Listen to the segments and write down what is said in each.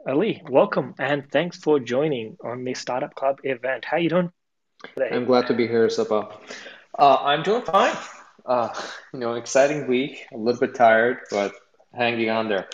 Ali, welcome and thanks for joining on the Startup Club event. How you doing today? I'm glad to be here, Sabah. I'm doing fine. Uh, exciting week. A little bit tired, but hanging on there.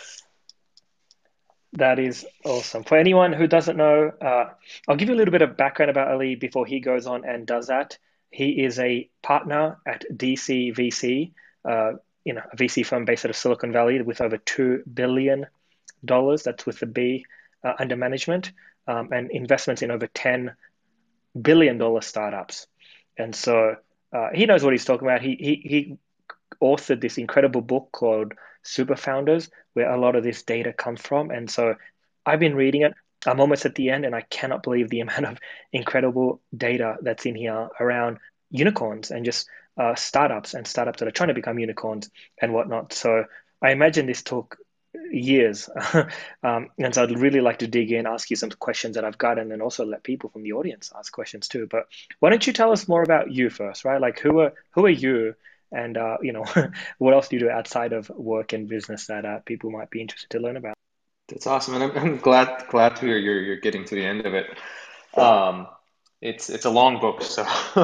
That is awesome. For anyone who doesn't know, I'll give you a little bit of background about Ali before he goes on and does that. He is a partner at DC VC, uh, a VC firm based out of Silicon Valley with over $2 billion. That's with the B under management, and investments in over $10 billion startups. And so he knows what he's talking about. He authored this incredible book called Super Founders, where a lot of this data comes from. And so I've been reading it. I'm almost at the end, and I cannot believe the amount of incredible data that's in here around unicorns and just startups and startups that are trying to become unicorns and whatnot. So I imagine this took years. And so I'd really like to dig in, ask you some questions that I've got, and then also let people from the audience ask questions too. But why don't you tell us more about you first, right? Like who are you? And what else do you do outside of work and business that people might be interested to learn about? That's awesome, and I'm glad to hear you're getting to the end of it. Um, it's a long book, so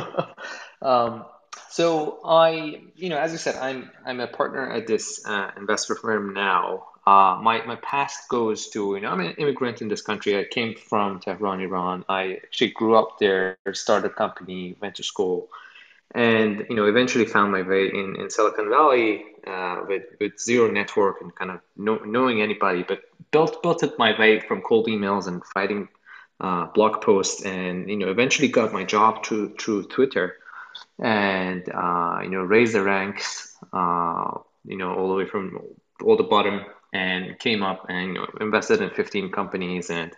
um, as you said, I'm a partner at this investor firm now. My past goes to, I'm an immigrant in this country. I came from Tehran, Iran. I actually grew up there, started a company, went to school, and eventually found my way in Silicon Valley with zero network and kind of knowing anybody, but built it my way from cold emails and writing blog posts, and eventually got my job through Twitter, and raised the ranks, all the way from all the bottom, and came up and invested in 15 companies, and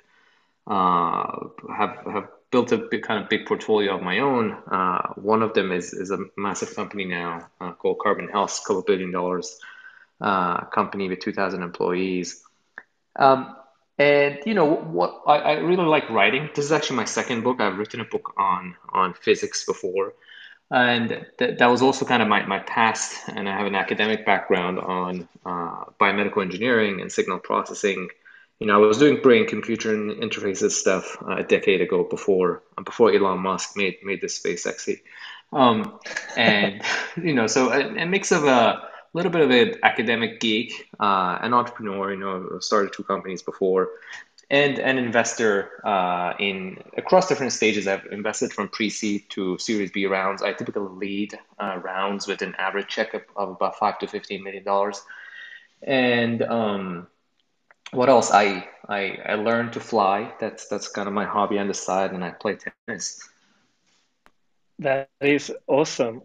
have built a big portfolio of my own. One of them is a massive company now called Carbon Health, couple $1 billion company with 2,000 employees. Um, and what I really like writing. This is actually my second book. I've written a book on physics before, and that was also kind of my past. And I have an academic background on biomedical engineering and signal processing. I was doing brain-computer interfaces stuff a decade ago before Elon Musk made this space sexy. Um, and so a mix of a little bit of an academic geek, an entrepreneur. Started two companies before, and an investor in across different stages. I've invested from pre-seed to Series B rounds. I typically lead rounds with an average check of about $5 to $15 million. And what else? I learned to fly. That's kind of my hobby on the side, and I play tennis. That is awesome.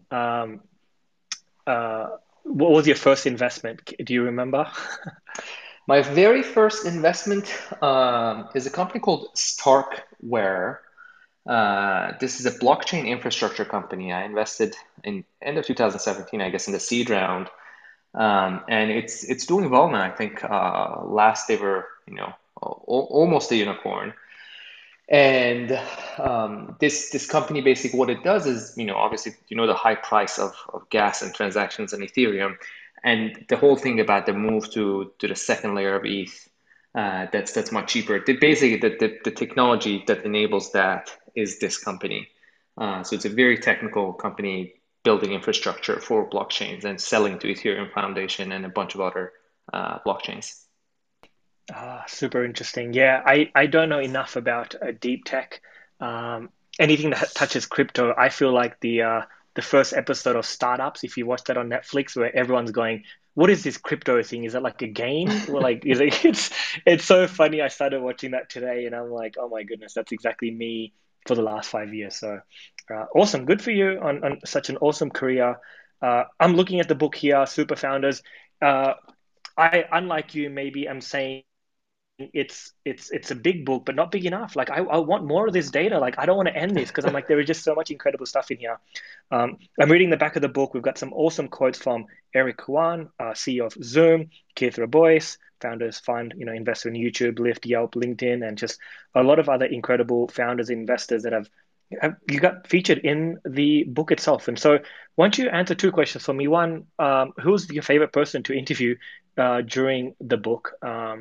What was your first investment? Do you remember? My very first investment is a company called Starkware. This is a blockchain infrastructure company. I invested in end of 2017, I guess, in the seed round, and it's doing well now. I think last they were, almost a unicorn. And this company, basically what it does is, obviously, the high price of gas and transactions and Ethereum, and the whole thing about the move to the second layer of ETH, that's much cheaper. Basically, the technology that enables that is this company. So it's a very technical company building infrastructure for blockchains and selling to Ethereum Foundation and a bunch of other blockchains. Super interesting. Yeah, I don't know enough about deep tech. Anything that touches crypto, I feel like the first episode of Startups, if you watch that on Netflix, where everyone's going, "What is this crypto thing? Is it like a game?" Well, like, is it, it's so funny. I started watching that today, and I'm like, "Oh my goodness, that's exactly me for the last 5 years." So, awesome, good for you on such an awesome career. I'm looking at the book here, Super Founders. Uh, unlike you, maybe I'm saying it's a big book, but not big enough. Like I want more of this data. Like I don't want to end this because I'm like there is just so much incredible stuff in here. I'm reading the back of the book. We've got some awesome quotes from Eric Yuan, CEO of Zoom, Keith Rabois, Founders Fund, investor in YouTube, Lyft, Yelp, LinkedIn, and just a lot of other incredible founders, investors that have you got featured in the book itself. And so, why don't you answer two questions for me? One, who's your favorite person to interview during the book?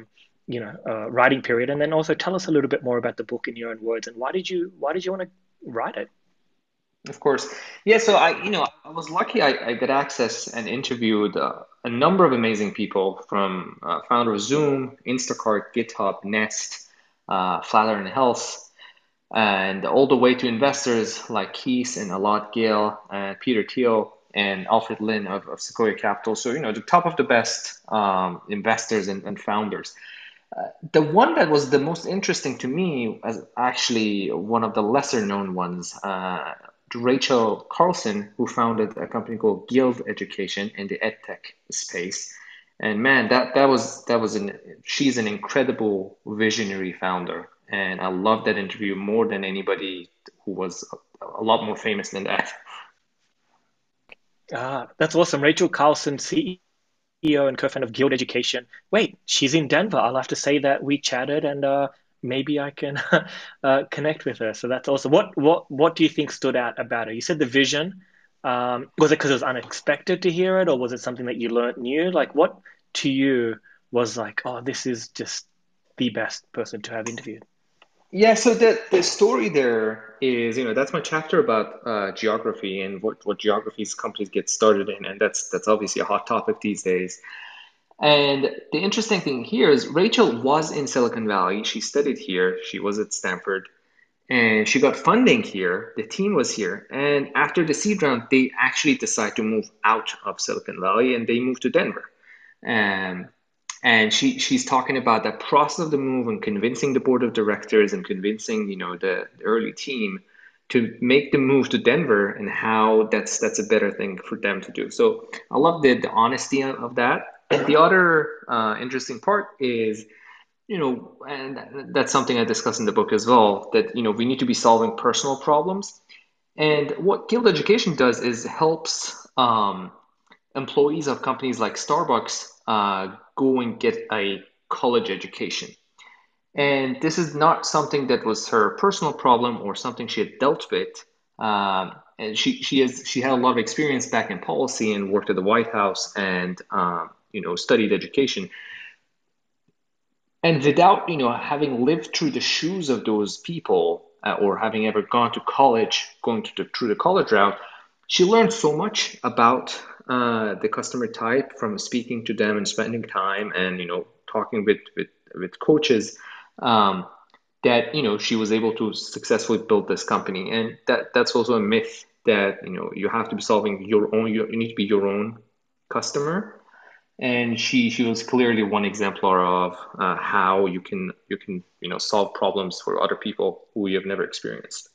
writing period, and then also tell us a little bit more about the book in your own words, and why did you want to write it? Of course. Yeah, so I was lucky I got access and interviewed a number of amazing people from founder of Zoom, Instacart, GitHub, Nest, Flatiron Health, and all the way to investors like Keith and Alot Gale and Peter Thiel and Alfred Lin of Sequoia Capital. So, the top of the best investors and founders. The one that was the most interesting to me as actually one of the lesser known ones, Rachel Carlson, who founded a company called Guild Education in the edtech space. And man, she's an incredible visionary founder. And I love that interview more than anybody who was a lot more famous than that. That's awesome. Rachel Carlson, CEO and co-founder of Guild Education. Wait, she's in Denver. I'll have to say that we chatted, and maybe I can connect with her. So that's awesome. What do you think stood out about her? You said the vision. Was it because it was unexpected to hear it, or was it something that you learned new? Like, what to you was like, oh, this is just the best person to have interviewed? Yeah, so the story there is, that's my chapter about geography and what geographies companies get started in, and that's obviously a hot topic these days. And the interesting thing here is Rachel was in Silicon Valley. She studied here. She was at Stanford, and she got funding here. The team was here, and after the seed round, they actually decided to move out of Silicon Valley and they moved to Denver. Um, and she's talking about that process of the move and convincing the board of directors and convincing, the early team to make the move to Denver and how that's a better thing for them to do. So I love the honesty of that. And the other interesting part is, and that's something I discuss in the book as well, that, we need to be solving personal problems. And what Guild Education does is helps employees of companies like Starbucks go and get a college education. And this is not something that was her personal problem or something she had dealt with. And she had a lot of experience back in policy and worked at the White House and studied education. And without having lived through the shoes of those people or having ever gone to college, going through the college route, she learned so much about the customer type from speaking to them and spending time and talking with coaches, um, that she was able to successfully build this company. And that's also a myth that you have to be solving your own. You need to be your own customer. And she was clearly one exemplar of how you can solve problems for other people who you have never experienced.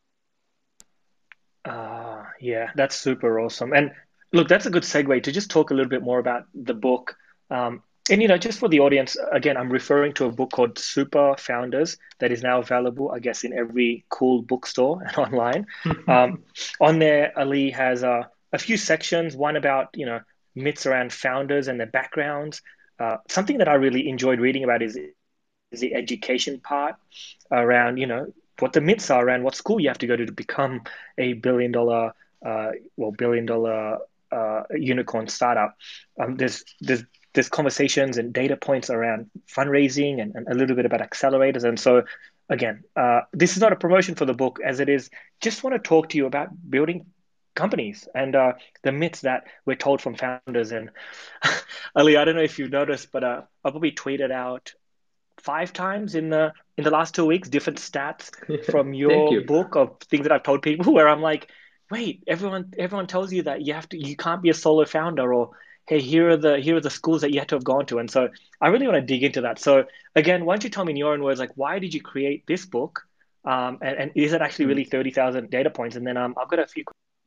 Yeah, that's super awesome. And look, that's a good segue to just talk a little bit more about the book. And just for the audience, again, I'm referring to a book called Super Founders that is now available, I guess, in every cool bookstore and online. Um, on there, Ali has a few sections. One about myths around founders and their backgrounds. Something that I really enjoyed reading about is the education part around what the myths are around what school you have to go to become a billion dollar unicorn startup. There's conversations and data points around fundraising and a little bit about accelerators. And so again, this is not a promotion for the book, as it is just want to talk to you about building companies and the myths that we're told from founders. And Ali, I don't know if you've noticed, but I probably tweeted out 5 times in the last 2 weeks different stats from Thank your you. book of things that I've told people where I'm like, wait, everyone tells you that you can't be a solo founder, or hey, here are the schools that you had to have gone to. And so I really want to dig into that. So again, why don't you tell me in your own words, like, why did you create this book? And is it actually Hmm. really 30,000 data points? And then I've got a few.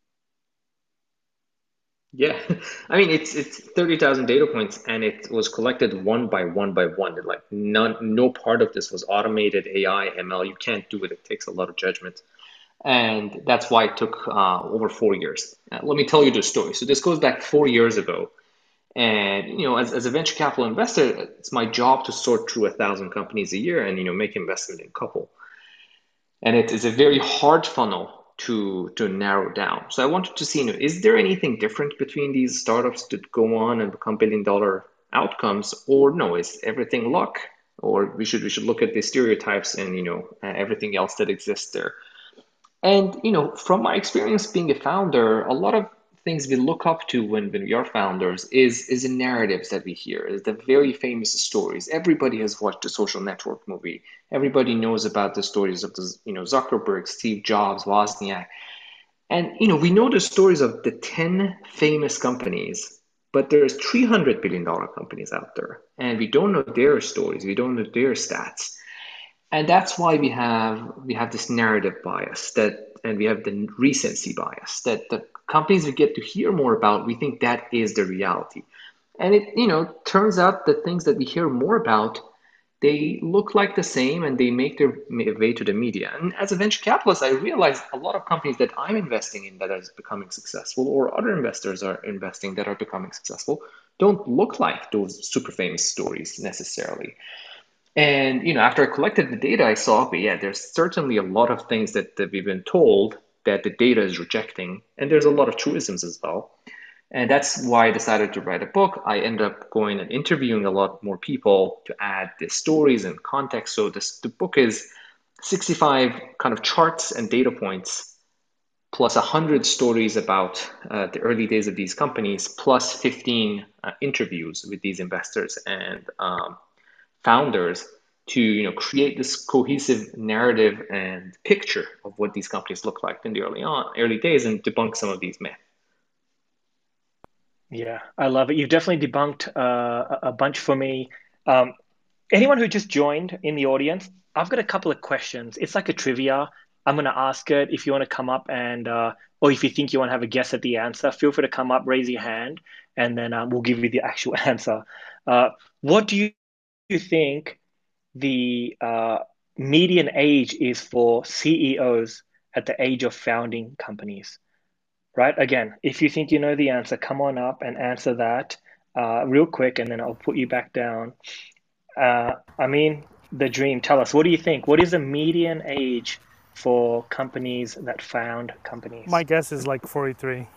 Yeah, I mean it's 30,000 data points and it was collected one by one by one. Like no part of this was automated AI, ML. You can't do it. It takes a lot of judgment. And that's why it took over 4 years. Let me tell you the story. So this goes back 4 years ago. And as a venture capital investor, it's my job to sort through 1,000 companies a year and make investment in a couple. And it is a very hard funnel to narrow down. So I wanted to see, is there anything different between these startups that go on and become billion dollar outcomes, or no, is everything luck? or we should look at the stereotypes and everything else that exists there. And from my experience being a founder, a lot of things we look up to when we are founders is the narratives that we hear, is the very famous stories. Everybody has watched the Social Network movie. Everybody knows about the stories of the Zuckerberg, Steve Jobs, Wozniak. And we know the stories of the 10 famous companies, but there's $300 billion companies out there, and we don't know their stories, we don't know their stats. And that's why we have this narrative bias, and we have the recency bias, that the companies we get to hear more about, we think that is the reality. And it turns out the things that we hear more about, they look like the same, and they make their way to the media. And as a venture capitalist, I realized a lot of companies that I'm investing in that are becoming successful, or other investors are investing that are becoming successful, don't look like those super famous stories necessarily. And after I collected the data, I saw, okay, yeah, there's certainly a lot of things that we've been told that the data is rejecting, and there's a lot of truisms as well. And that's why I decided to write a book. I ended up going and interviewing a lot more people to add the stories and context. So the book is 65 kind of charts and data points, plus 100 stories about the early days of these companies, plus 15 interviews with these investors and founders to create this cohesive narrative and picture of what these companies look like in the early days, and debunk some of these myths. Yeah, I love it. You've definitely debunked a bunch for me. Um, Anyone who just joined in the audience, I've got a couple of questions. It's like a trivia. I'm going to ask it. If you want to come up and, or if you think you want to have a guess at the answer, feel free to come up, raise your hand, and then we'll give you the actual answer. What do you think the median age is for CEOs at the age of founding companies? Right? Again, if you think you know the answer, come on up and answer that real quick, and then I'll put you back down. I mean, the dream. Tell us, what do you think? What is the median age for companies that found My companies? guess is like 43.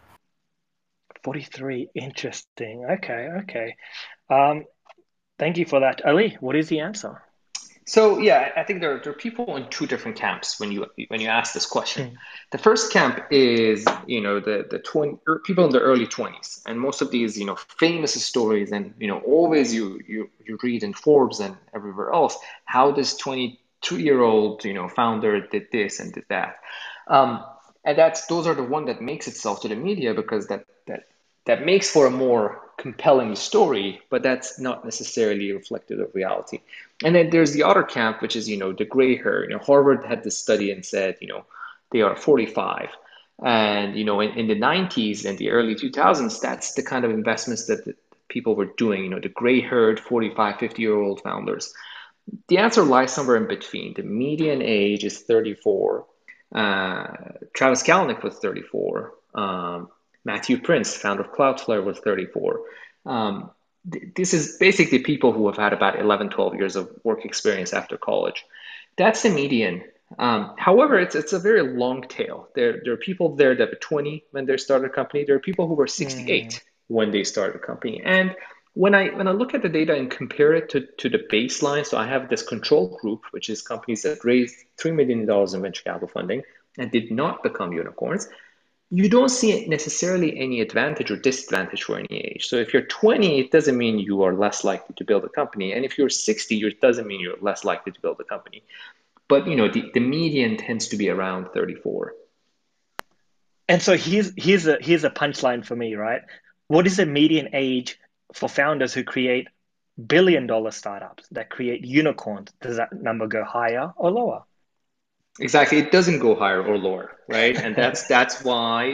43. Interesting. Okay, okay. Um, Thank you for that. Ali, what is the answer? So yeah, I think there are people in two different camps when you ask this question. Hmm. The first camp is the 20 people in the early 20s, and most of these famous stories, and always you read in Forbes and everywhere else how this 22-year-old founder did this and did that. Um, and those are the one that makes itself to the media, because that makes for a more compelling story, but that's not necessarily reflective of reality. And then there's the other camp, which is the gray hair. Harvard had this study and said they are 45. And in the 90s and the early 2000s, that's the kind of investments that people were doing, the gray haired 45, 50-year-old founders. The answer lies somewhere in between. The median age is 34. Uh, Travis Kalanick was 34. Matthew Prince, founder of Cloudflare, was 34. Um, this is basically people who have had about 11, 12 years of work experience after college. That's the median. However, it's a very long tail. There are people there that were 20 when they started a company. There are people who were Hmm. 68 when they started a company. And when I look at the data and compare it to the baseline, so I have this control group, which is companies that raised $3 million in venture capital funding and did not become unicorns. You don't see necessarily any advantage or disadvantage for any age. So if you're 20, it doesn't mean you are less likely to build a company. And if you're 60, it doesn't mean you're less likely to build a company. But the median tends to be around 34. And so here's a punchline for me, right? What is the median age for founders who create billion-dollar startups that create unicorns? Does that number go higher or lower? Exactly. It doesn't go higher or lower, right? And that's why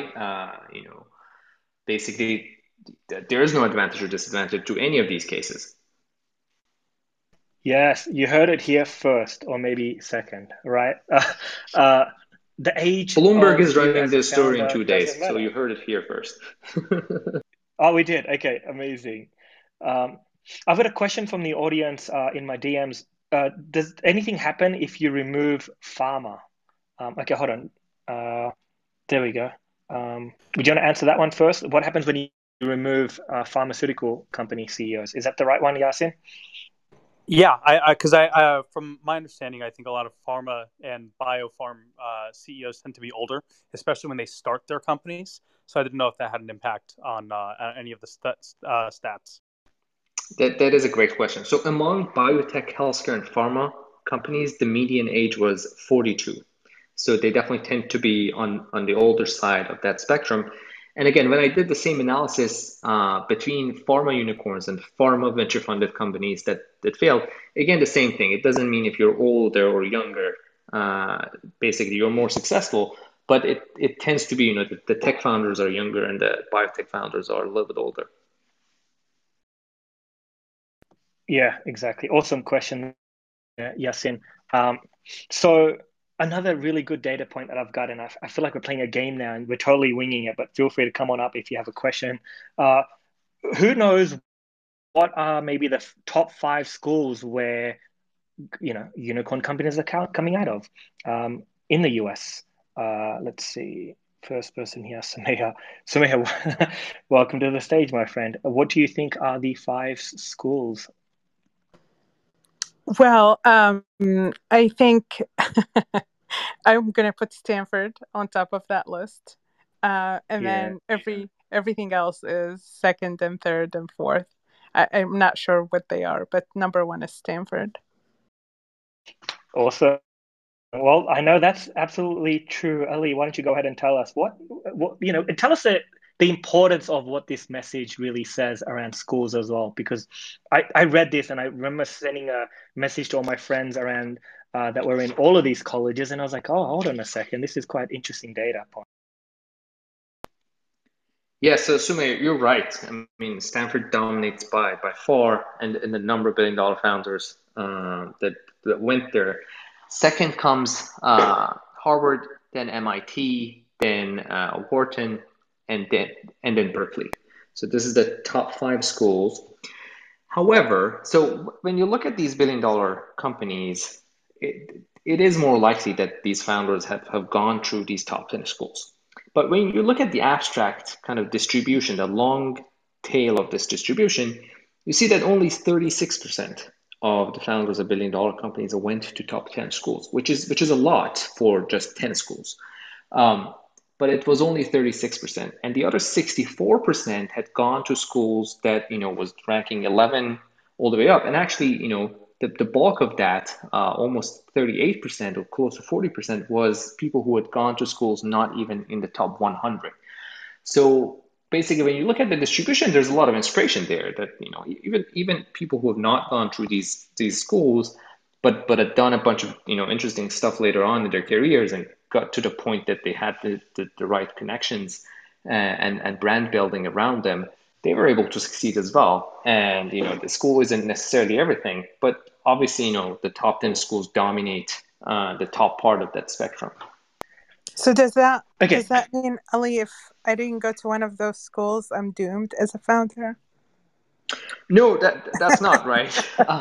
basically there is no advantage or disadvantage to any of these cases. Yes, you heard it here first, or maybe second, right? Uh, the age Bloomberg of is you running as a this story in founder 2 days, doesn't so matter. you heard it here first. Oh, we did. Okay, amazing. Um, I've got a question from the audience in my DMs. Does anything happen if you remove pharma? Okay, hold on. There we go. Would you want to answer that one first? What happens when you remove pharmaceutical company CEOs? Is that the right one, Yasin? Yeah, because from my understanding, I think a lot of pharma and biopharm CEOs tend to be older, especially when they start their companies. So I didn't know if that had an impact on any of the stats. That is a great question. So among biotech, healthcare, and pharma companies, the median age was 42. So they definitely tend to be on the older side of that spectrum. And again, when I did the same analysis between pharma unicorns and pharma venture funded companies that failed, again, the same thing. It doesn't mean if you're older or younger, uh, basically you're more successful, but it tends to be, the tech founders are younger and the biotech founders are a little bit older. Yeah, exactly. Awesome question, Yasin. Um, so another really good data point that I've got, and I feel like we're playing a game now and we're totally winging it, but feel free to come on up if you have a question. Uh, who knows what are maybe the top five schools where unicorn companies are coming out of in the US? Let's see. First person here, Sumeya. Sumeya, welcome to the stage, my friend. What do you think are the five schools? Well, I think I'm gonna put Stanford on top of that list, and Yeah, then everything else is second and third and fourth. I'm not sure what they are, but number one is Stanford. awesome. Well, I know that's absolutely true. Ali, why don't you go ahead and tell us and tell us the importance of what this message really says around schools as well. Because I read this and I remember sending a message to all my friends around that were in all of these colleges, and I was like, oh, hold on a second, this is quite interesting data point. Yeah, so Sume, you're right. I mean, Stanford dominates by far, and the number of billion-dollar founders that went there. Second comes Harvard, then MIT, then Wharton, and then Berkeley. So this is the top five schools. However, so when you look at these billion-dollar companies, it is more likely that these founders have gone through these top 10 schools. But when you look at the abstract kind of distribution, the long tail of this distribution, you see that only 36% of the founders of billion-dollar companies went to top 10 schools, which is a lot for just 10 schools. Um, but it was only 36%. And the other 64% had gone to schools that, was ranking 11 all the way up. And actually, the bulk of that, almost 38% or close to 40%, was people who had gone to schools not even in the top 100. So basically, when you look at the distribution, there's a lot of inspiration there that, even people who have not gone through these schools, but had done a bunch of, interesting stuff later on in their careers and got to the point that they had the right connections and brand building around them, they were able to succeed as well. And, the school isn't necessarily everything, but obviously, the top 10 schools dominate the top part of that spectrum. So does that Okay, does that mean, Ali, if I didn't go to one of those schools, I'm doomed as a founder? No, that's not right.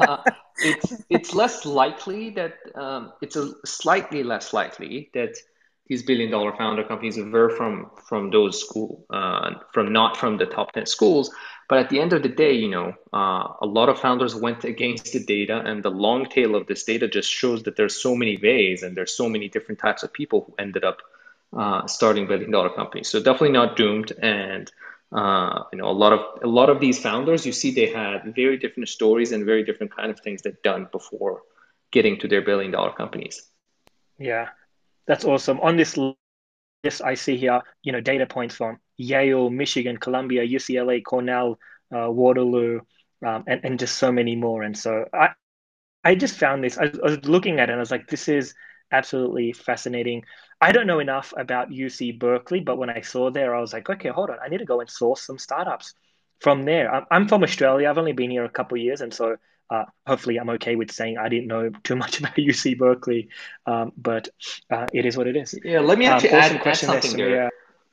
It's less likely that it's a slightly less likely that these billion-dollar founder companies were from those school from not from the top 10 schools. But at the end of the day, a lot of founders went against the data, and the long tail of this data just shows that there's so many ways and there's so many different types of people who ended up starting billion-dollar companies. So definitely not doomed. And a lot of these founders, you see, they had very different stories and very different kind of things they've done before getting to their billion-dollar companies. yeah, that's awesome. On this list, I see here, data points from Yale, Michigan, Columbia, UCLA, Cornell, Waterloo, and just so many more. And so I just found this. I was looking at it and I was like, this is absolutely fascinating. I don't know enough about UC Berkeley, but when I saw there, I was like, okay, hold on. I need to go and source some startups from there. I'm from Australia. I've only been here a couple of years. And so hopefully I'm okay with saying I didn't know too much about UC Berkeley, but it is what it is. Yeah, let me actually Awesome add question there, something there. Samia.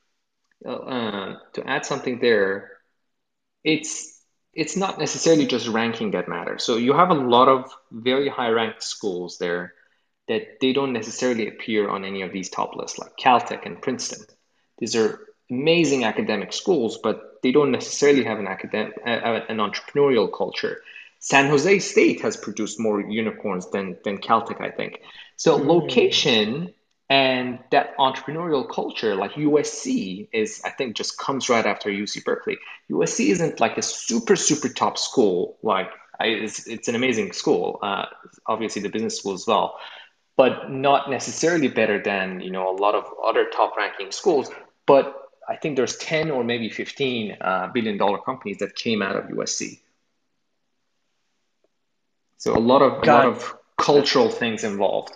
To add something there, it's it's not necessarily just ranking that matters. So you have a lot of very high ranked schools there that they don't necessarily appear on any of these top lists, like Caltech and Princeton. These are amazing academic schools, but they don't necessarily have an entrepreneurial culture. San Jose State has produced more unicorns than Caltech, I think. So location and that entrepreneurial culture, like USC is, I think, just comes right after UC Berkeley. USC isn't like a super top school. Like it's an amazing school, obviously the business school as well, but not necessarily better than a lot of other top ranking schools. But I think there's 10 or maybe 15 billion-dollar companies that came out of USC. So a lot God, of cultural things involved.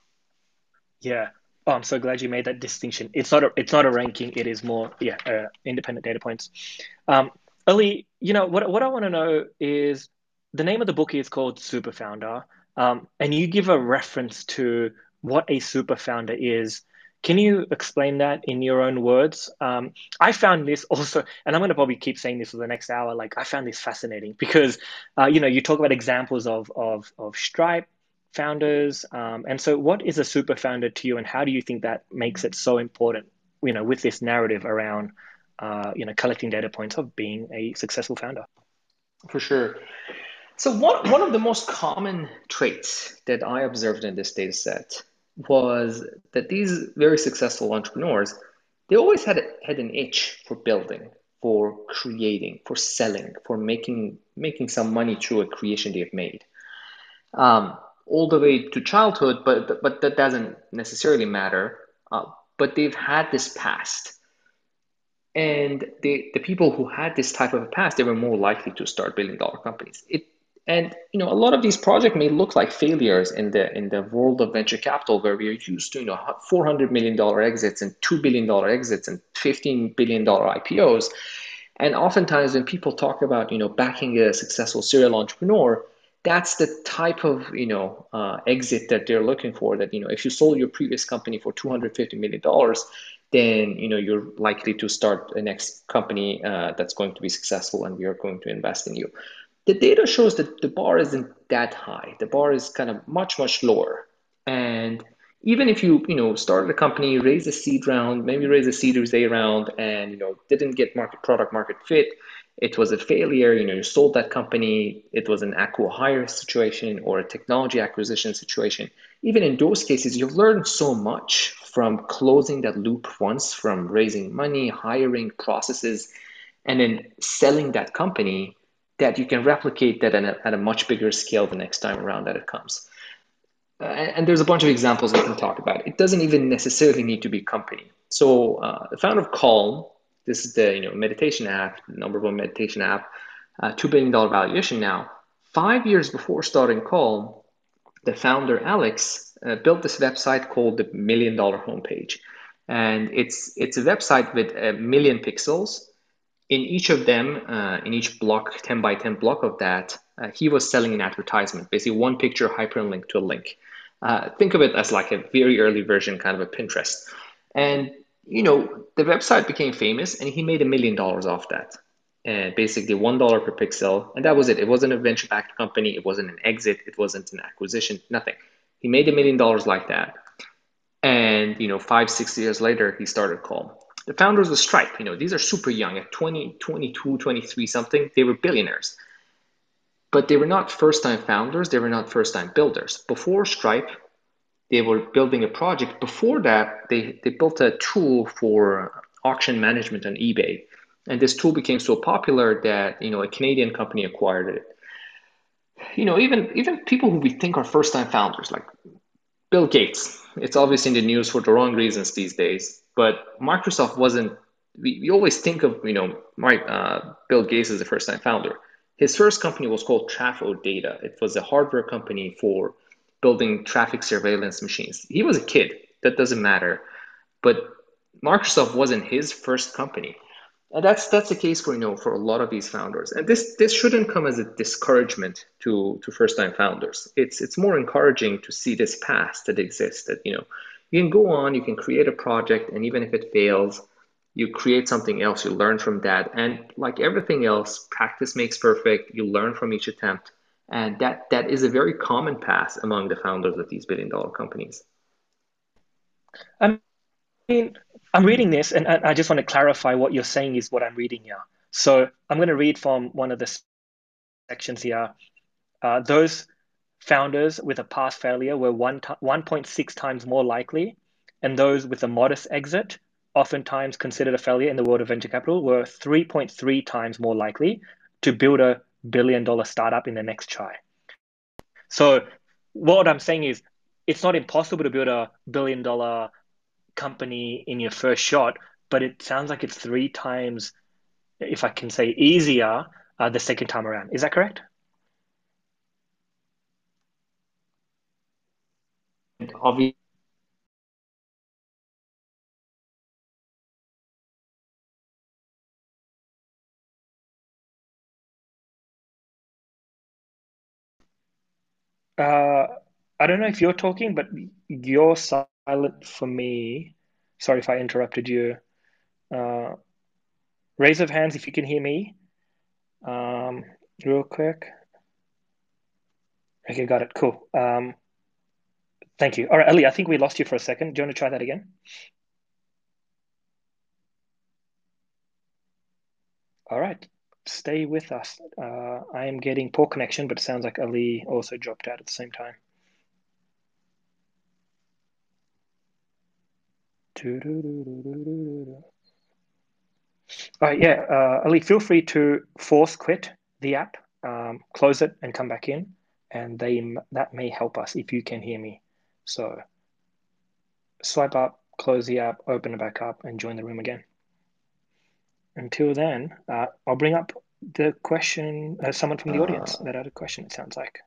yeah. Oh, I'm so glad you made that distinction. It's not a ranking. It is more, yeah, independent data points. Um, Ali, what I want to know is the name of the book is called Super Founder, and you give a reference to what a super founder is. Can you explain that in your own words? I found this also, and I'm going to probably keep saying this for the next hour. Like I found this fascinating because, you talk about examples of Stripe founders, and so what is a super founder to you, and how do you think that makes it so important? With this narrative around collecting data points of being a successful founder. For sure. So one of the most common traits that I observed in this data set was that these very successful entrepreneurs, they always had an itch for building, for creating, for selling, for making some money through a creation they've made. All the way to childhood, but that doesn't necessarily matter. But they've had this past. And the people who had this type of a past, they were more likely to start billion-dollar companies. And a lot of these projects may look like failures in the world of venture capital, where we are used to $400 million exits and $2 billion exits and $15 billion IPOs. And oftentimes when people talk about backing a successful serial entrepreneur, that's the type of exit that they're looking for. That if you sold your previous company for $250 million, then you're likely to start a next company that's going to be successful, and we are going to invest in you. The data shows that the bar isn't that high. The bar is kind of much lower. And even if you started a company, raised a seed round, maybe raised a Series A round, and didn't get product market fit, it was a failure. You sold that company, it was an acqui-hire situation or a technology acquisition situation. Even in those cases, you've learned so much from closing that loop once, from raising money, hiring processes, and then selling that company, that you can replicate that at a much bigger scale the next time around that it comes. And there's a bunch of examples we can talk about. It doesn't even necessarily need to be company. So the founder of Calm, this is the meditation app, number one meditation app, $2 billion valuation now. 5 years before starting Calm, the founder Alex built this website called the $1 Million Homepage, and it's a website with 1 million pixels. In each of them, in each block, 10 by 10 block of that, he was selling an advertisement, basically one picture hyperlink to a link. Think of it as like a very early version, kind of a Pinterest. And the website became famous, and he made $1 million off that. And basically $1 per pixel, and that was it. It wasn't a venture-backed company. It wasn't an exit. It wasn't an acquisition. Nothing. He made $1 million like that. And 5-6 years later, he started Calm. The founders of Stripe, these are super young, at 20, 22, 23 something. They were billionaires. But they were not first-time founders. They were not first-time builders. Before Stripe, they were building a project. Before that, they built a tool for auction management on eBay. And this tool became so popular that a Canadian company acquired it. Even people who we think are first-time founders, like Bill Gates. It's obviously in the news for the wrong reasons these days. But Microsoft wasn't. We always think of Bill Gates as a first-time founder. His first company was called Trafo Data. It was a hardware company for building traffic surveillance machines. He was a kid. That doesn't matter. But Microsoft wasn't his first company. And that's the case for a lot of these founders. And this shouldn't come as a discouragement to first-time founders. It's more encouraging to see this past that exists. That you can go on, you can create a project, and even if it fails, you create something else. You learn from that, and like everything else, practice makes perfect. You learn from each attempt, and that is a very common path among the founders of these billion-dollar companies. I mean, I'm reading this, and I just want to clarify what you're saying is what I'm reading here. So I'm going to read from one of the sections here. those founders with a past failure were 1.6 times more likely, and those with a modest exit, oftentimes considered a failure in the world of venture capital, were 3.3 times more likely to build a billion-dollar startup in the next try. So what I'm saying is, it's not impossible to build a billion-dollar company in your first shot, but it sounds like it's 3 times, if I can say, easier the second time around. Is that correct? Obviously, I don't know if you're talking, but you're silent for me. Sorry if I interrupted you. Uh, raise of hands if you can hear me. Real quick. Okay, got it. Cool. Thank you. All right, Ali, I think we lost you for a second. Do you want to try that again? All right, stay with us. I am getting poor connection, but it sounds like Ali also dropped out at the same time. All right, yeah, Ali, feel free to force quit the app, close it, and come back in, and that may help us if you can hear me. So swipe up, close the app, open it back up, and join the room again. Until then, I'll bring up the question, someone from the audience that had a question, it sounds like.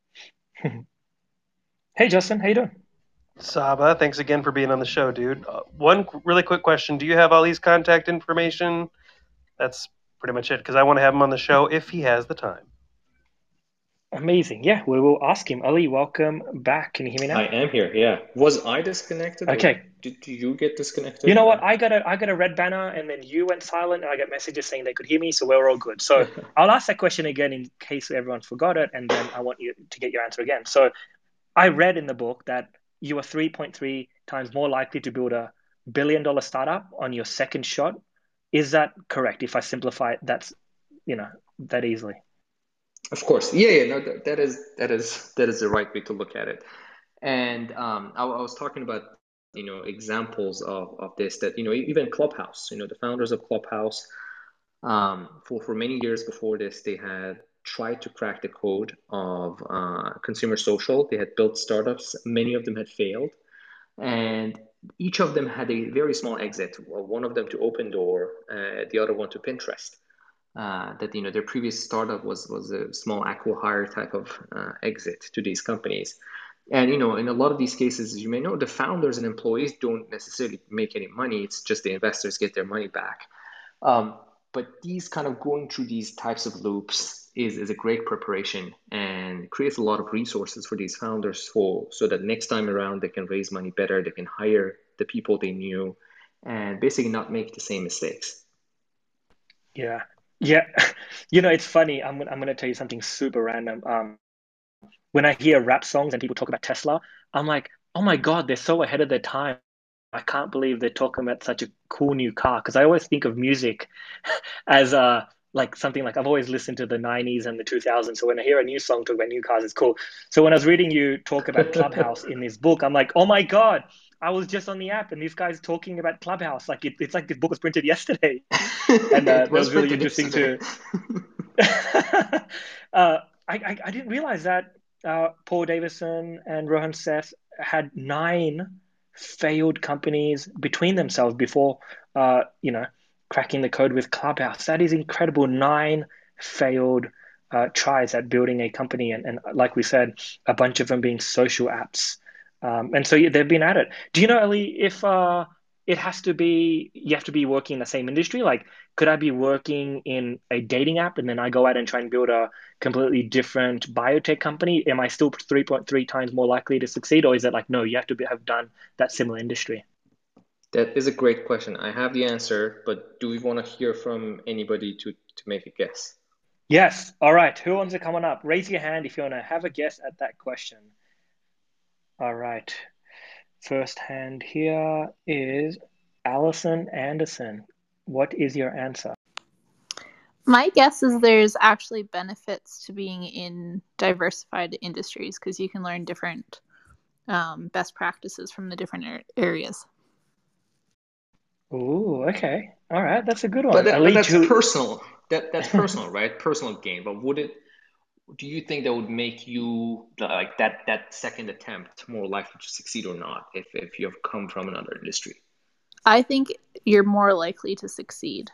Hey, Justin, how you doing? Saba, thanks again for being on the show, dude. One really quick question. Do you have Ali's contact information? That's pretty much it, because I want to have him on the show if he has the time. Amazing. Yeah, we will ask him. Ali, welcome back. Can you hear me now? I am here. Yeah. Was I disconnected? Okay. Or did you get disconnected? You know what? I got a red banner, and then you went silent, and I got messages saying they could hear me, so we're all good. So I'll ask that question again in case everyone forgot it, and then I want you to get your answer again. So I read in the book that you are 3.3 times more likely to build a billion-dollar startup on your second shot. Is that correct? If I simplify it, that's that easily. Of course. Yeah. No, that is the right way to look at it. And I was talking about examples of this, that even Clubhouse, the founders of Clubhouse, for many years before this, they had tried to crack the code of consumer social. They had built startups. Many of them had failed, and each of them had a very small exit. One of them to Opendoor, the other one to Pinterest. That their previous startup was a small acqui-hire type of exit to these companies. And in a lot of these cases, as you may know, the founders and employees don't necessarily make any money. It's just the investors get their money back. But these kind of going through these types of loops is a great preparation and creates a lot of resources for these founders so that next time around they can raise money better, they can hire the people they knew, and basically not make the same mistakes. Yeah. Yeah. It's funny. I'm gonna tell you something super random. When I hear rap songs and people talk about Tesla, I'm like, oh my God, they're so ahead of their time. I can't believe they're talking about such a cool new car. Because I always think of music as like something like I've always listened to the 90s and the 2000s. So when I hear a new song talk about new cars, it's cool. So when I was reading you talk about Clubhouse in this book, I'm like, oh my God, I was just on the app and this guy's talking about Clubhouse. Like it's like this book was printed yesterday. And that was really interesting too. I didn't realize that Paul Davison and Rohan Seth had 9 failed companies between themselves before, cracking the code with Clubhouse. That is incredible. 9 failed tries at building a company, and like we said, a bunch of them being social apps. And so they've been at it. Do you know, Ali, if you have to be working in the same industry? Like, could I be working in a dating app and then I go out and try and build a completely different biotech company? Am I still 3.3 times more likely to succeed? Or is it like, no, you have to have done that similar industry? That is a great question. I have the answer, but do we want to hear from anybody to make a guess? Yes. All right. Who wants to come on up? Raise your hand if you want to have a guess at that question. All right. First hand here is Allison Anderson. What is your answer? My guess is there's actually benefits to being in diversified industries because you can learn different best practices from the different areas. Ooh, okay. All right, that's a good But one. but Ali, that's Julie. personal. That's personal, right? Personal gain. But do you think that would make you like that second attempt more likely to succeed or not if you have come from another industry? I think you're more likely to succeed.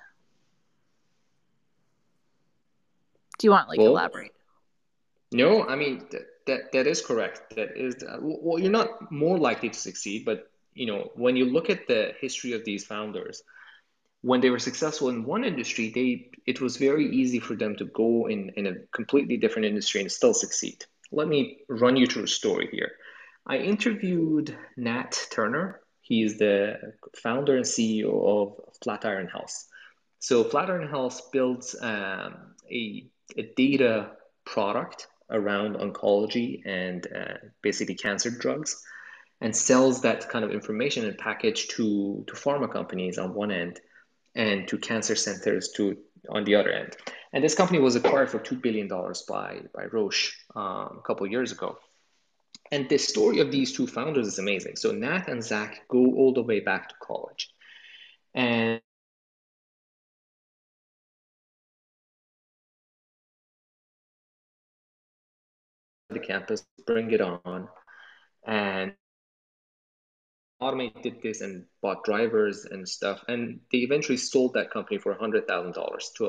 Do you want Well, elaborate? no, I mean that is correct. That is well, you're not more likely to succeed, but when you look at the history of these founders, when they were successful in one industry, it was very easy for them to go in a completely different industry and still succeed. Let me run you through a story here. I interviewed Nat Turner. He is the founder and CEO of Flatiron Health. So Flatiron Health builds a data product around oncology and basically cancer drugs, and sells that kind of information and package to pharma companies on one end and to cancer centers on the other end. And this company was acquired for $2 billion by Roche a couple of years ago. And the story of these two founders is amazing. So Nat and Zach go all the way back to college. And the campus, bring it on, and automated this and bought drivers and stuff. And they eventually sold that company for $100,000 to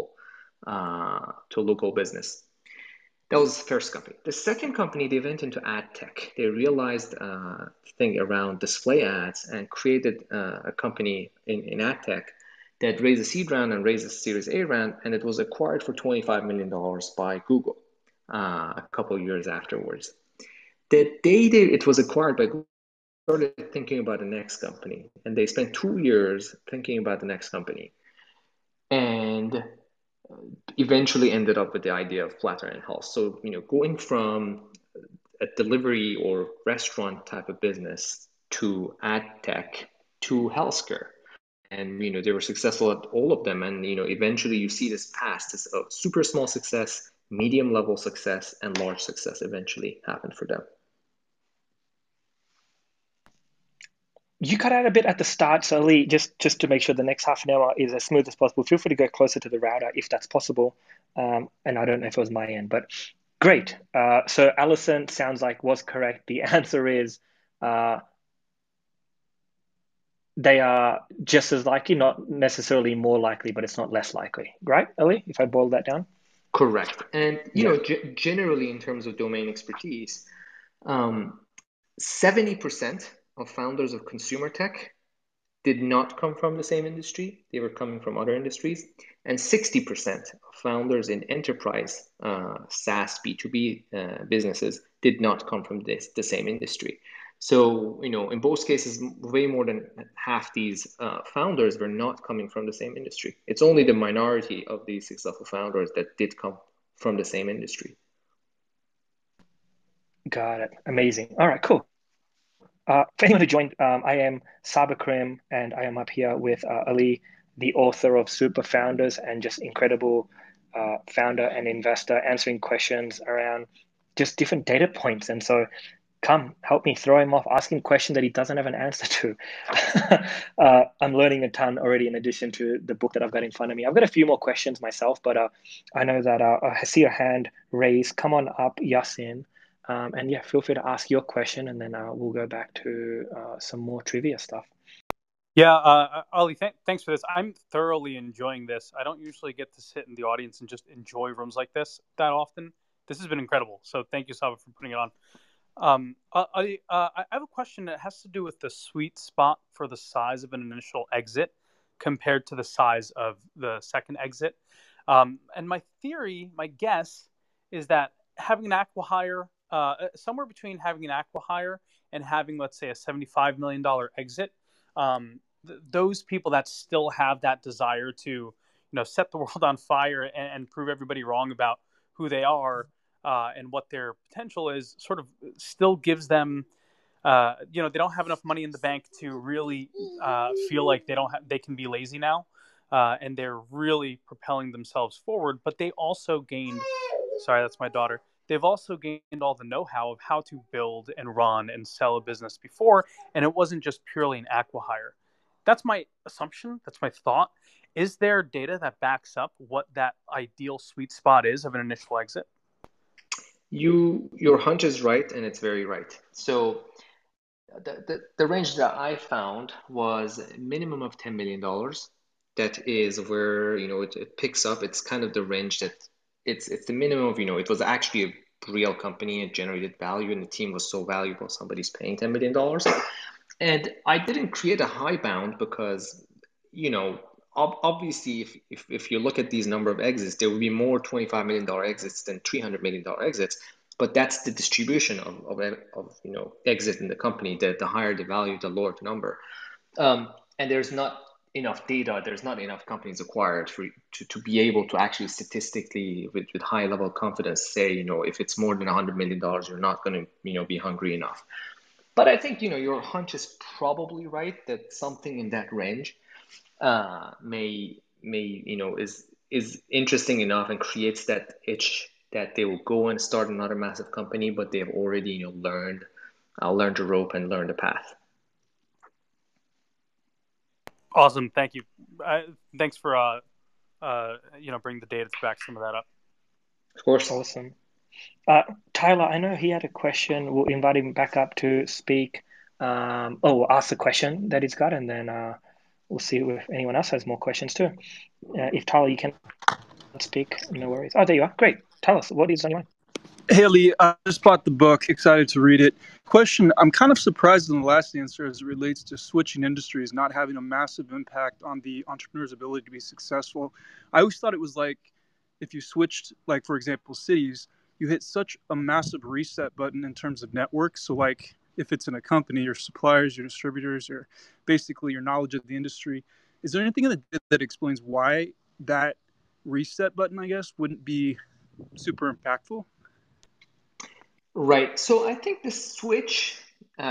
a local business. That was the first company. The second company, they went into ad tech. They realized thing around display ads and created a company in ad tech that raised a seed round and raised a Series A round, and it was acquired for $25 million by Google a couple of years afterwards. The day it was acquired by Google, started thinking about the next company, and they spent 2 years thinking about the next company, and eventually ended up with the idea of Flatiron Health. So, going from a delivery or restaurant type of business to ad tech to healthcare. And, they were successful at all of them. And, eventually you see this path, this super small success, medium level success, and large success eventually happened for them. You cut out a bit at the start, so Ali, just to make sure the next half an hour is as smooth as possible, feel free to go closer to the router if that's possible. And I don't know if it was my end, but great. So Alison sounds like was correct. The answer is they are just as likely, not necessarily more likely, but it's not less likely. Right, Ali, if I boil that down? Correct. And, Yeah. generally in terms of domain expertise, 70% of founders of consumer tech did not come from the same industry. They were coming from other industries. And 60% of founders in enterprise SaaS B2B businesses did not come from the same industry. So, in both cases, way more than half these founders were not coming from the same industry. It's only the minority of these successful founders that did come from the same industry. Got it. Amazing. All right, cool. For anyone who joined, I am Saber Krim, and I am up here with Ali, the author of Super Founders, and just incredible founder and investor, answering questions around just different data points. And so, come help me throw him off, asking questions that he doesn't have an answer to. I'm learning a ton already, in addition to the book that I've got in front of me. I've got a few more questions myself, but I know that I see your hand raised. Come on up, Yasin. And yeah, feel free to ask your question, and then we'll go back to some more trivia stuff. Yeah, Ali, thanks for this. I'm thoroughly enjoying this. I don't usually get to sit in the audience and just enjoy rooms like this that often. This has been incredible. So thank you, Saba, for putting it on. I have a question that has to do with the sweet spot for the size of an initial exit compared to the size of the second exit. And my guess is that having an acqui-hire, somewhere between having an acqui-hire and having, let's say, a $75 million exit, those people that still have that desire to, set the world on fire and prove everybody wrong about who they are and what their potential is, sort of still gives them, they don't have enough money in the bank to really feel like they can be lazy now. and they're really propelling themselves forward. But they also gained, sorry, that's my daughter. They've also gained all the know-how of how to build and run and sell a business before, and it wasn't just purely an acqui-hire. That's my assumption. That's my thought. Is there data that backs up what that ideal sweet spot is of an initial exit? Your hunch is right, and it's very right. So the range that I found was a minimum of $10 million. That is where, it picks up. It's kind of the range that it's the minimum of, it was actually a real company. It generated value, and the team was so valuable, somebody's paying $10 million. And I didn't create a high bound because, obviously, if you look at these number of exits, there will be more $25 million exits than $300 million exits. But that's the distribution of exit in the company. That the higher the value, the lower the number. And there's not enough data. There's not enough companies acquired to be able to actually statistically, with high level of confidence, say, if it's more than $100 million, you're not going to, be hungry enough. But I think, your hunch is probably right that something in that range may is interesting enough and creates that itch that they will go and start another massive company, but they have already learned the rope and learned the path. Awesome, thank you. Thanks for bringing the data to back some of that up. Of course. Awesome. Tyler, I know he had a question. We'll invite him back up to speak. We'll ask the question that he's got, and then we'll see if anyone else has more questions too. If Tyler, you can speak, no worries. Oh, there you are. Great. Tell us, what is on your mind? Hey, Lee, I just bought the book. Excited to read it. Question, I'm kind of surprised in the last answer as it relates to switching industries not having a massive impact on the entrepreneur's ability to be successful. I always thought it was like if you switched, like, for example, cities, you hit such a massive reset button in terms of networks. So, like, if it's in a company, your suppliers, your distributors, your basically your knowledge of the industry. Is there anything that explains why that reset button, I guess, wouldn't be super impactful? Right. So I think the switch,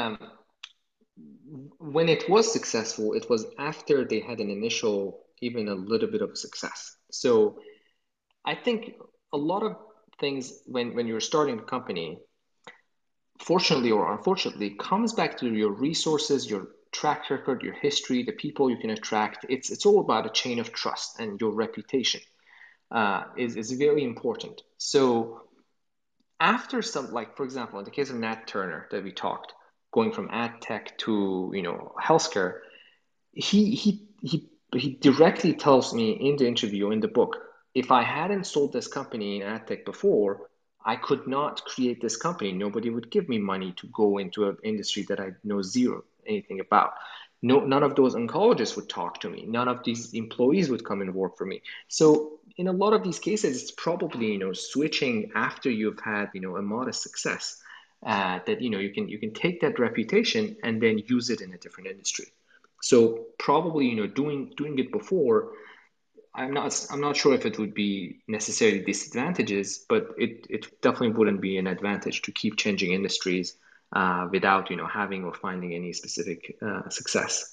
when it was successful, it was after they had an initial, even a little bit of success. So I think a lot of things when you're starting a company, fortunately or unfortunately, comes back to your resources, your track record, your history, the people you can attract. It's all about a chain of trust, and your reputation is very important. So after some, like, for example, in the case of Nat Turner that we talked, going from ad tech to healthcare, he directly tells me in the interview, in the book, if I hadn't sold this company in ad tech before, I could not create this company. Nobody would give me money to go into an industry that I know anything about. No, none of those oncologists would talk to me. None of these employees would come and work for me. So in a lot of these cases, it's probably switching after you've had a modest success, that you can take that reputation and then use it in a different industry. So probably doing it before, I'm not sure if it would be necessarily disadvantages, but it definitely wouldn't be an advantage to keep changing industries without having or finding any specific success.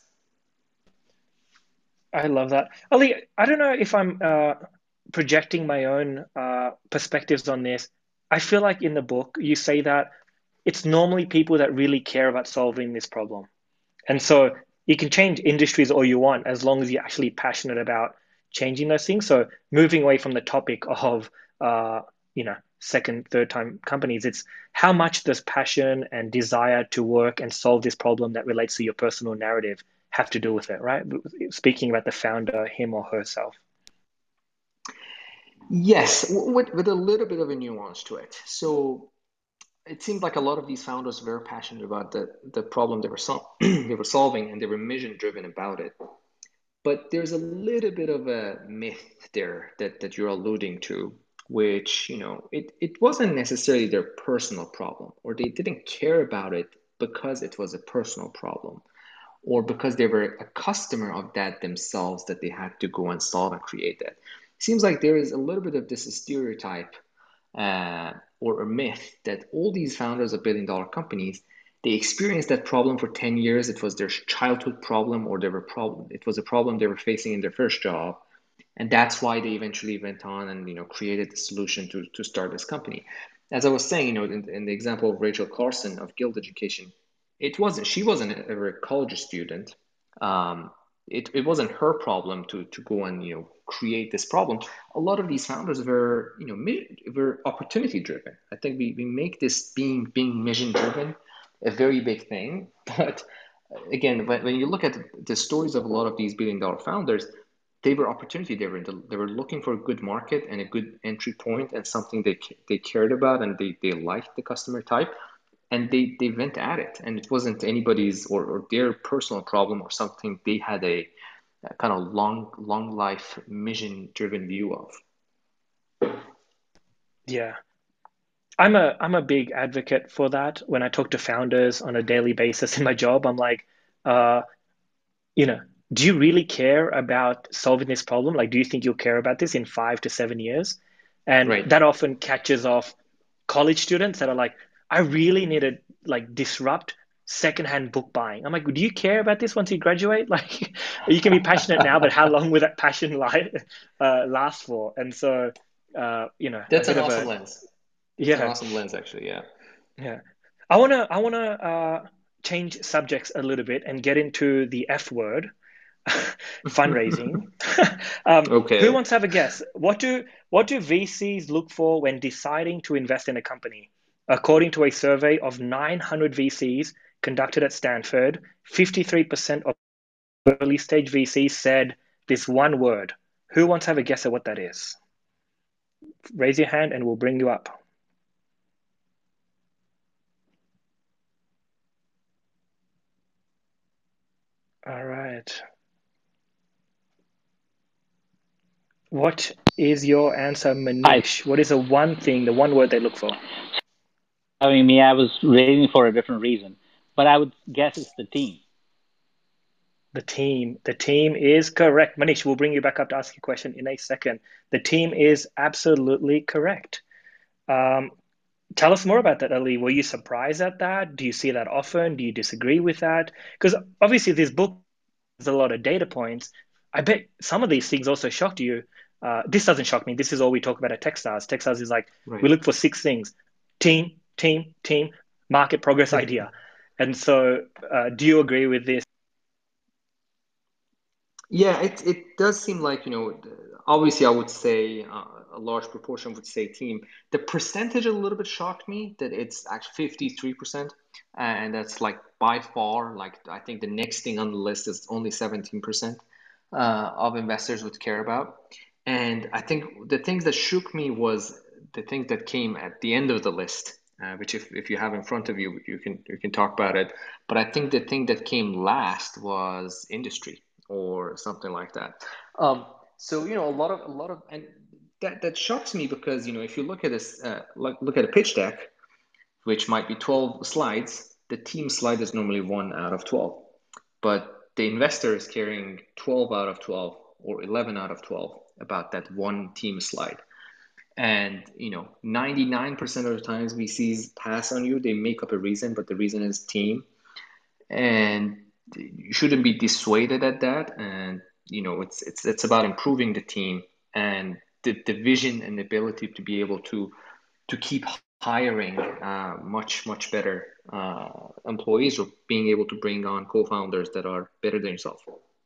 I love that. Ali, I don't know if I'm projecting my own perspectives on this. I feel like in the book you say that it's normally people that really care about solving this problem. And so you can change industries all you want as long as you're actually passionate about changing those things. So moving away from the topic of second, third time companies, it's how much does passion and desire to work and solve this problem that relates to your personal narrative have to do with it, right? Speaking about the founder, him or herself. Yes, with a little bit of a nuance to it. So it seemed like a lot of these founders were very passionate about the problem they were solving, and they were mission driven about it. But there's a little bit of a myth there that you're alluding to, which it wasn't necessarily their personal problem, or they didn't care about it because it was a personal problem, or because they were a customer of that themselves that they had to go and solve and create that. It seems like there is a little bit of this stereotype or a myth that all these founders of billion-dollar companies, they experienced that problem for 10 years. It was their childhood problem, or it was a problem they were facing in their first job. And that's why they eventually went on and created the solution to start this company. As I was saying, in the example of Rachel Carson of Guild Education, she wasn't ever a college student. It wasn't her problem to go and create this problem. A lot of these founders were were opportunity driven. I think we make this being mission driven a very big thing. But again, when you look at the stories of a lot of these billion-dollar founders, they were opportunity driven. They were looking for a good market and a good entry point and something they cared about, and they liked the customer type, and they went at it. And it wasn't anybody's or their personal problem or something they had a kind of long life mission driven view of. Yeah. I'm a big advocate for that. When I talk to founders on a daily basis in my job, I'm like, do you really care about solving this problem? Like, do you think you'll care about this in 5 to 7 years? And Right. that often catches off college students that are like, I really need to disrupt secondhand book buying. I'm like, do you care about this once you graduate? Like, you can be passionate now, but how long will that passion last for? And so, a That's bit an of awesome a, lens. It's an yeah, awesome lens, actually. Yeah. yeah. I wanna change subjects a little bit and get into the F word, fundraising. Who Okay. wants to have a guess? What do VCs look for when deciding to invest in a company? According to a survey of 900 VCs conducted at Stanford, 53% of early stage VCs said this one word. Who wants to have a guess at what that is? Raise your hand and we'll bring you up. All right. What is your answer, Hi. Manish? What is the one word they look for? Having me, I was waiting for a different reason, but I would guess it's the team. The team. The team is correct. Manish, we'll bring you back up to ask you a question in a second. The team is absolutely correct. Um, Tell us more about that, Ali. Were you surprised at that? Do you see that often? Do you disagree with that? Because obviously this book has a lot of data points. I bet some of these things also shocked you. This doesn't shock me. This is all we talk about at Techstars. Techstars is like, we Right. look for 6 things: team, team, team, market, progress, idea. And so do you agree with this? Yeah, it does seem like, obviously I would say a large proportion would say team. The percentage a little bit shocked me that it's actually 53%. And that's like by far, like I think the next thing on the list is only 17% of investors would care about. And I think the things that shook me was the things that came at the end of the list, which if you have in front of you, you can talk about it. But I think the thing that came last was industry or something like that. So a lot of, and that shocks me because if you look at this, look at a pitch deck, which might be 12 slides, the team slide is normally 1 out of 12, but the investor is carrying 12 out of 12 or 11 out of 12 about that one team slide. And 99% of the times VCs pass on you, they make up a reason, but the reason is team. And you shouldn't be dissuaded at that. And it's about improving the team and the vision and ability to be able to keep hiring much better employees, or being able to bring on co-founders that are better than yourself.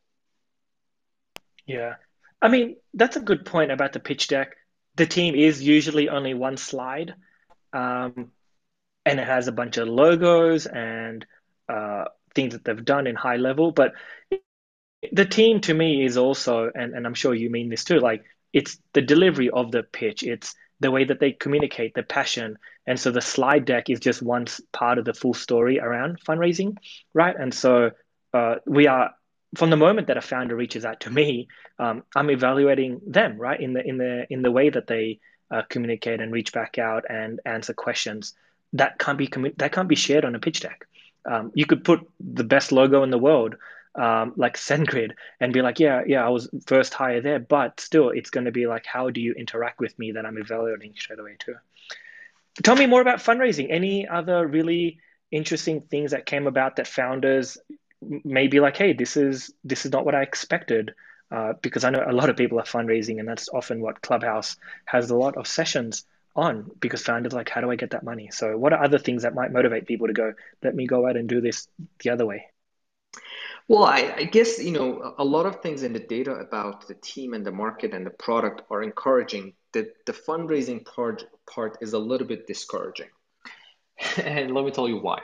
Yeah. I mean, that's a good point about the pitch deck. The team is usually only one slide, um, and it has a bunch of logos and things that they've done in high level. But the team to me is also, and I'm sure you mean this too, like it's the delivery of the pitch, it's the way that they communicate, the passion. And so the slide deck is just one part of the full story around fundraising, right? And so we are, from the moment that a founder reaches out to me, I'm evaluating them, right, in the way that they communicate and reach back out and answer questions. That can't be shared on a pitch deck. You could put the best logo in the world, like SendGrid, and be like, yeah, I was first hire there, but still, it's going to be like, how do you interact with me that I'm evaluating straight away too? Tell me more about fundraising. Any other really interesting things that came about that founders may be like, hey, this is not what I expected. Because I know a lot of people are fundraising, and that's often what Clubhouse has a lot of sessions on, because founders are like, how do I get that money? So what are other things that might motivate people to go, let me go out and do this the other way? Well, I guess, a lot of things in the data about the team and the market and the product are encouraging. The fundraising part is a little bit discouraging. And let me tell you why.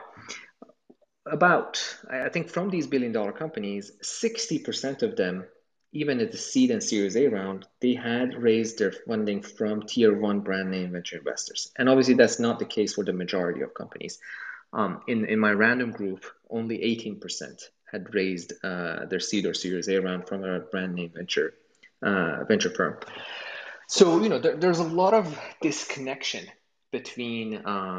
I think from these billion-dollar companies, 60% of them, even at the seed and Series A round, they had raised their funding from tier one brand name venture investors. And obviously that's not the case for the majority of companies. In my random group, only 18% had raised their seed or Series A round from a brand name venture firm. So, there's a lot of disconnection between,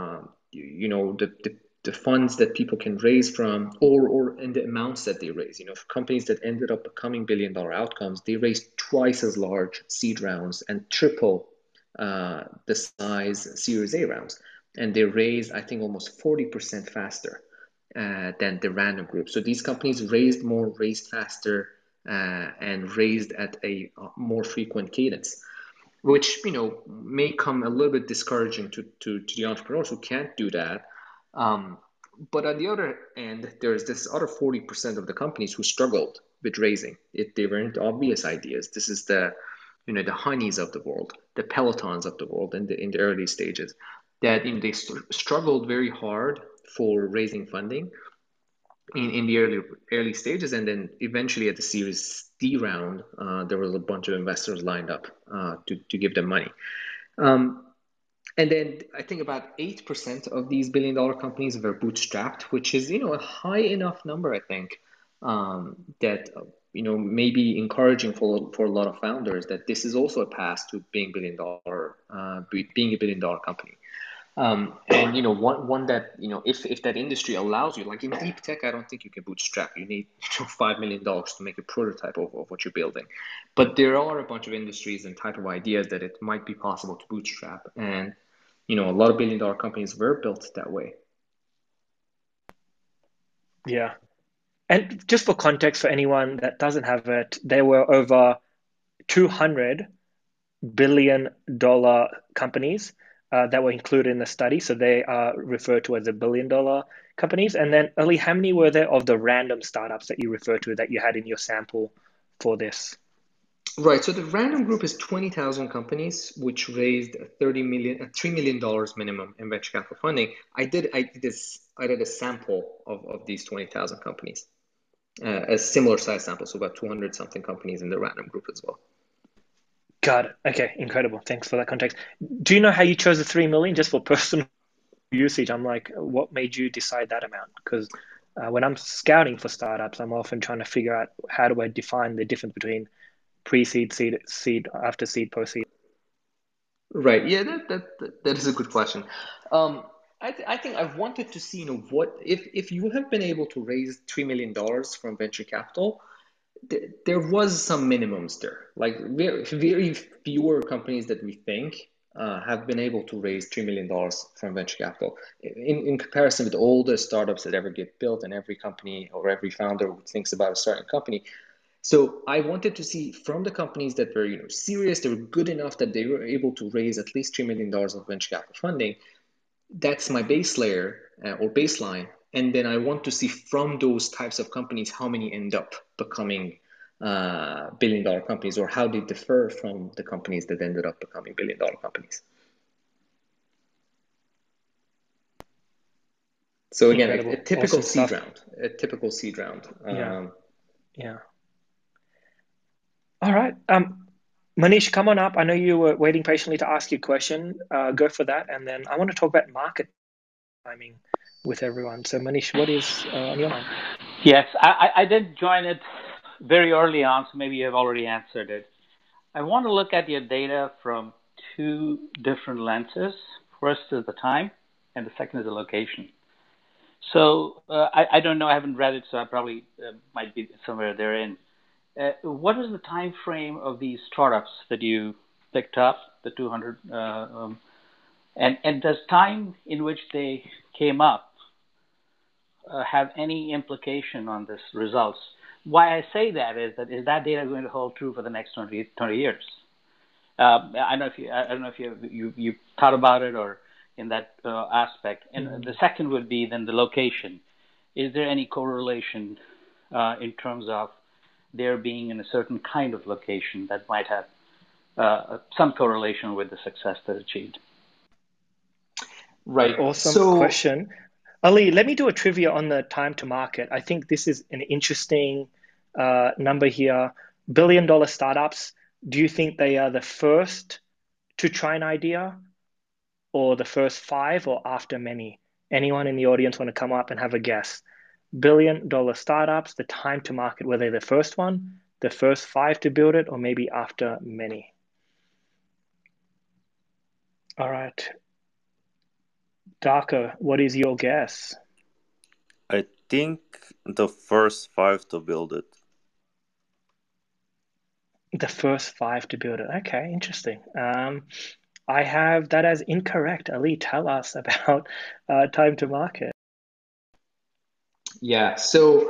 the funds that people can raise from, or in the amounts that they raise. Companies that ended up becoming billion-dollar outcomes, they raised twice as large seed rounds and triple the size Series A rounds. And they raised, I think, almost 40% faster than the random group. So these companies raised more, raised faster, and raised at a more frequent cadence, which may come a little bit discouraging to the entrepreneurs who can't do that. But on the other end, there's this other 40% of the companies who struggled with raising. They weren't obvious ideas. This is the Honeys of the world, the Pelotons of the world in the early stages, that they struggled very hard for raising funding in the early stages, and then eventually at the Series D round, there was a bunch of investors lined up to give them money. And then I think about 8% of these billion-dollar companies were bootstrapped, which is a high enough number, I think, that may be encouraging for a lot of founders, that this is also a path to being being a billion-dollar company. And one that if that industry allows you, like in deep tech, I don't think you can bootstrap. You need $5 million to make a prototype of what you're building. But there are a bunch of industries and type of ideas that it might be possible to bootstrap, and a lot of billion-dollar companies were built that way. Yeah. And just for context, for anyone that doesn't have it, there were over $200 billion companies that were included in the study. So they are referred to as the billion-dollar companies. And then, Ali, how many were there of the random startups that you referred to that you had in your sample for this? Right. So the random group is 20,000 companies, which raised $3 million minimum in venture capital funding. I did a sample of these 20,000 companies, a similar size sample, so about 200 something companies in the random group as well. Got it. Okay, incredible. Thanks for that context. Do you know how you chose the 3 million just for personal usage? I'm like, what made you decide that amount? Because when I'm scouting for startups, I'm often trying to figure out how do I define the difference between pre-seed, seed, after seed, post-seed. Right. Yeah, that is a good question. I think I wanted to see, what if you have been able to raise $3 million from venture capital, there was some minimums there. Like very fewer companies that we think have been able to raise $3 million from venture capital in comparison with all the startups that ever get built, and every company or every founder who thinks about a certain company. So I wanted to see from the companies that were serious, they were good enough that they were able to raise at least $3 million of venture capital funding. That's my base layer or baseline. And then I want to see from those types of companies how many end up becoming billion-dollar companies, or how they differ from the companies that ended up becoming billion-dollar companies. So again, a typical seed round. Yeah. All right. Manish, come on up. I know you were waiting patiently to ask your question. Go for that. And then I want to talk about market timing with everyone. So Manish, what is on your mind? Yes, I did join it very early on, so maybe you have already answered it. I want to look at your data from two different lenses. First is the time, and the second is the location. So I don't know, I haven't read it, so I probably might be somewhere therein. What is the time frame of these startups that you picked up, the 200? And does time in which they came up have any implication on this results. Why I say that is that data going to hold true for the next 20 years? I don't know if you thought about it or in that aspect. And the second would be then the location. Is there any correlation in terms of there being in a certain kind of location that might have some correlation with the success that's achieved? Right. Awesome question. Ali, let me do a trivia on the time to market. I think this is an interesting number here. $1 billion startups, do you think they are the first to try an idea or the first 5 or after many? Anyone in the audience want to come up and have a guess? $1 billion startups, the time to market, were they the first one, the first 5 to build it, or maybe after many? All right. Darko, what is your guess? I think the first 5 to build it. The first 5 to build it. Okay, interesting. I have that as incorrect. Ali, tell us about time to market. Yeah, so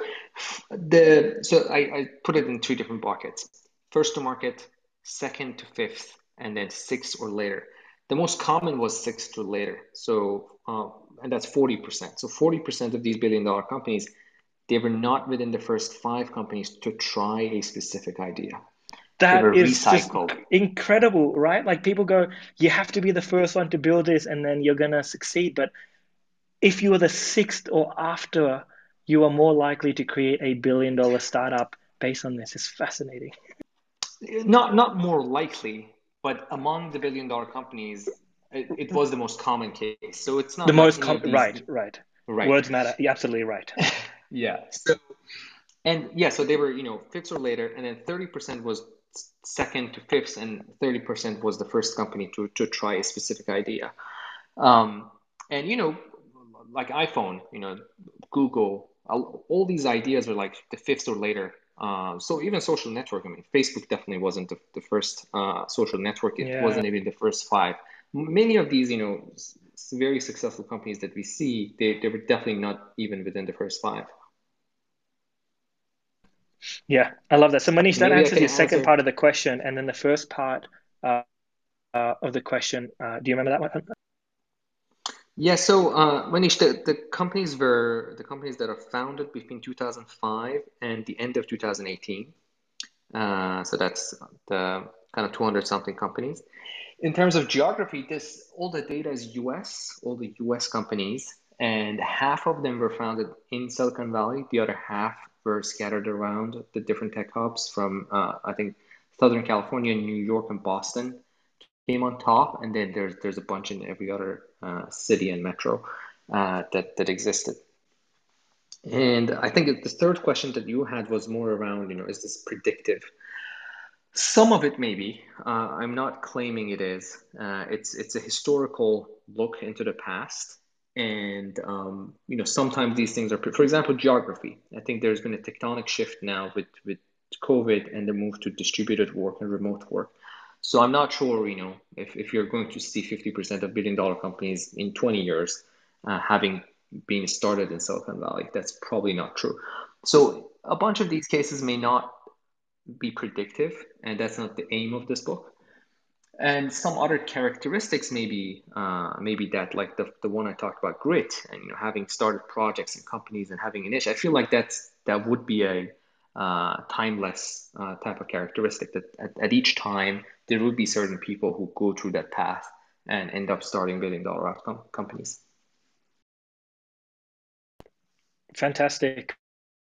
I put it in 2 different buckets. First to market, second to fifth, and then 6 or later. The most common was 6 to later. So and that's 40%. So 40% of these $1 billion companies, they were not within the first 5 companies to try a specific idea. That is just incredible, right? Like people go, you have to be the first one to build this and then you're going to succeed. But if you are the 6th or after, you are more likely to create a $1 billion startup based on this. It's fascinating. Not more likely, but among the $1 billion companies, it was the most common case. So it's not the most common. Right. Words matter. You're absolutely right. Yeah. So they were 5th or later, and then 30% was second to 5th, and 30% was the first company to try a specific idea. And like iPhone, Google, all these ideas are like the 5th or later. So even social network, I mean, Facebook definitely wasn't the first social network. It wasn't even the first 5. Many of these, very successful companies that we see, they were definitely not even within the first 5. Yeah, I love that. So Manish, that answers your second part of the question, and then the first part of the question. Do you remember that one? Yeah. So Manish, the companies that are founded between 2005 and the end of 2018. So that's the kind of 200 something companies. In terms of geography, all the data is US, all the US companies, and half of them were founded in Silicon Valley. The other half were scattered around the different tech hubs from, I think, Southern California, New York, and Boston came on top. And then there's a bunch in every other city and metro that existed. And I think the third question that you had was more around, is this predictive? Some of it maybe. I'm not claiming it is. It's a historical look into the past. And, sometimes these things are, for example, geography. I think there's been a tectonic shift now with COVID and the move to distributed work and remote work. So I'm not sure, if you're going to see 50% of $1 billion companies in 20 years having been started in Silicon Valley. That's probably not true. So a bunch of these cases may not be predictive, and that's not the aim of this book. And some other characteristics maybe that, like the one I talked about, grit, and having started projects and companies and having an issue. I feel like that would be a timeless type of characteristic, that at each time there would be certain people who go through that path and end up starting $1 billion companies. Fantastic.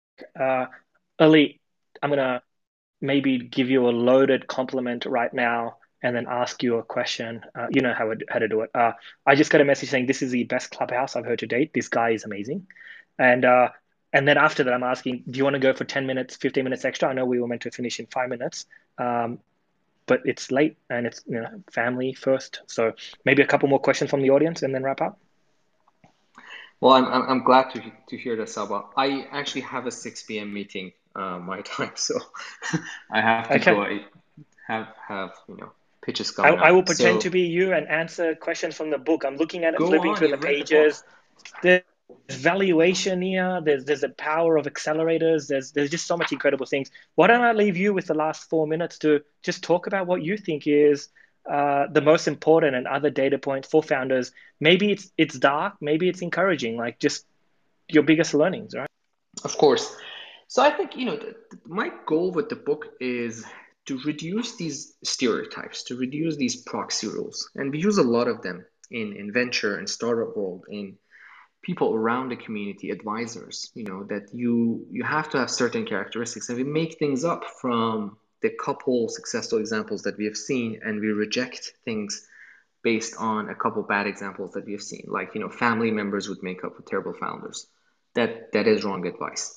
Ali, I'm gonna maybe give you a loaded compliment right now and then ask you a question. You know how to do it. I just got a message saying this is the best Clubhouse I've heard to date. This guy is amazing. And then after that, I'm asking, do you want to go for 10 minutes, 15 minutes extra? I know we were meant to finish in 5 minutes, but it's late and it's family first. So maybe a couple more questions from the audience and then wrap up. Well, I'm glad to hear that, Saba. I actually have a 6 p.m. meeting my time, so I have to go. Have pitches coming. I will pretend to be you and answer questions from the book. I'm looking at it, flipping through the pages. valuation here. There's the power of accelerators. There's just so much incredible things. Why don't I leave you with the last 4 minutes to just talk about what you think is the most important and other data points for founders. Maybe it's dark, maybe it's encouraging, like just your biggest learnings, right? Of course. So I think, my goal with the book is to reduce these stereotypes, to reduce these proxy rules. And we use a lot of them in venture and startup world, in people around the community, advisors, that you have to have certain characteristics. And we make things up from the couple successful examples that we have seen, and we reject things based on a couple bad examples that we have seen. Like, family members would make up for terrible founders. That is wrong advice.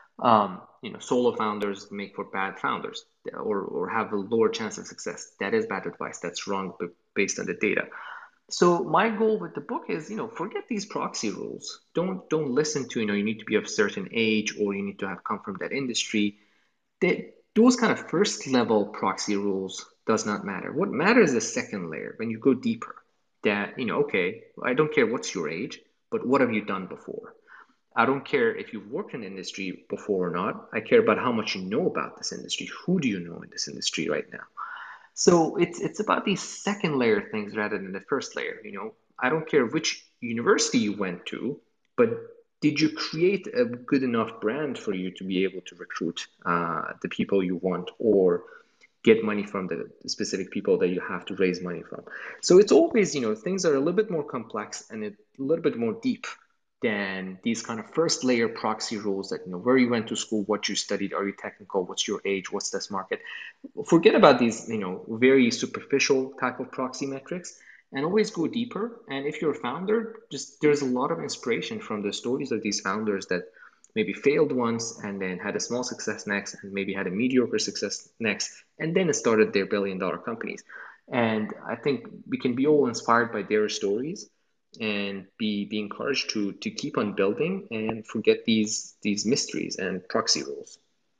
Solo founders make for bad founders, or have a lower chance of success. That is bad advice. That's wrong based on the data. So my goal with the book is, forget these proxy rules. Don't listen to, you need to be of a certain age, or you need to have come from that industry. Those kind of first level proxy rules does not matter. What matters is the second layer, when you go deeper. That, okay, I don't care what's your age, but what have you done before? I don't care if you've worked in the industry before or not. I care about how much you know about this industry. Who do you know in this industry right now? So it's about these second layer things rather than the first layer. I don't care which university you went to, but did you create a good enough brand for you to be able to recruit the people you want, or get money from the specific people that you have to raise money from? So it's always, things are a little bit more complex and a little bit more deep than these kind of first layer proxy rules that, where you went to school, what you studied, are you technical, what's your age, what's this market. Forget about these, very superficial type of proxy metrics, and always go deeper. And if you're a founder, there's a lot of inspiration from the stories of these founders that maybe failed once and then had a small success next, and maybe had a mediocre success next, and then started their billion-dollar companies. And I think we can be all inspired by their stories, and be encouraged to keep on building and forget these mysteries and proxy rules.